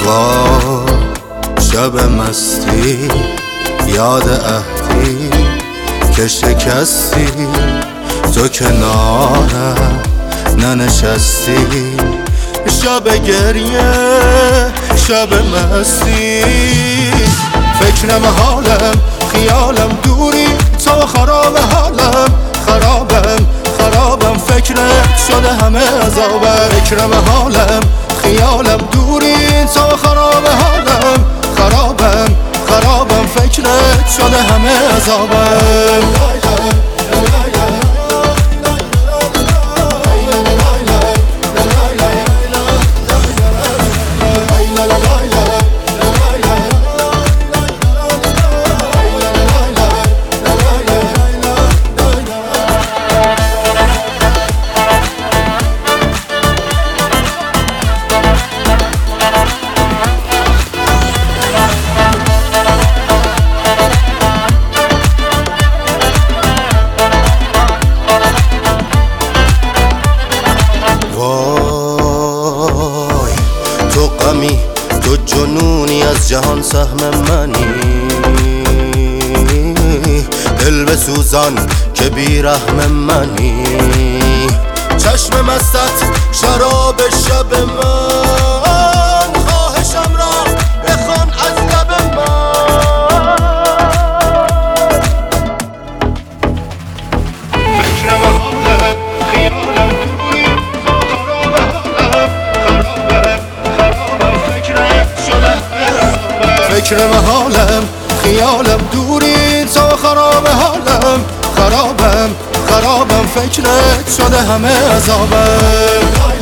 وا شب مستی یاد عهدی که شکستی تو کنارم ننشستی شب گریه شب مستی فکرم حالم خیالم دوری تو خراب حالم خرابم فکرت شده همه عذابم فکرم حالم خیالم دوری تو خراب حالم خرابم فکرت شده همه عذابم تو غمی تو جنونی از جهان سهم منی دل بسوزان که بیرحم منی چشم مستت شراب شب من خواهشم را بخوان از لب من فکرم حالم خیالم دوری فکرم حالم خیالم دوری تو خراب حالم خرابم فکرت شده همه عذابم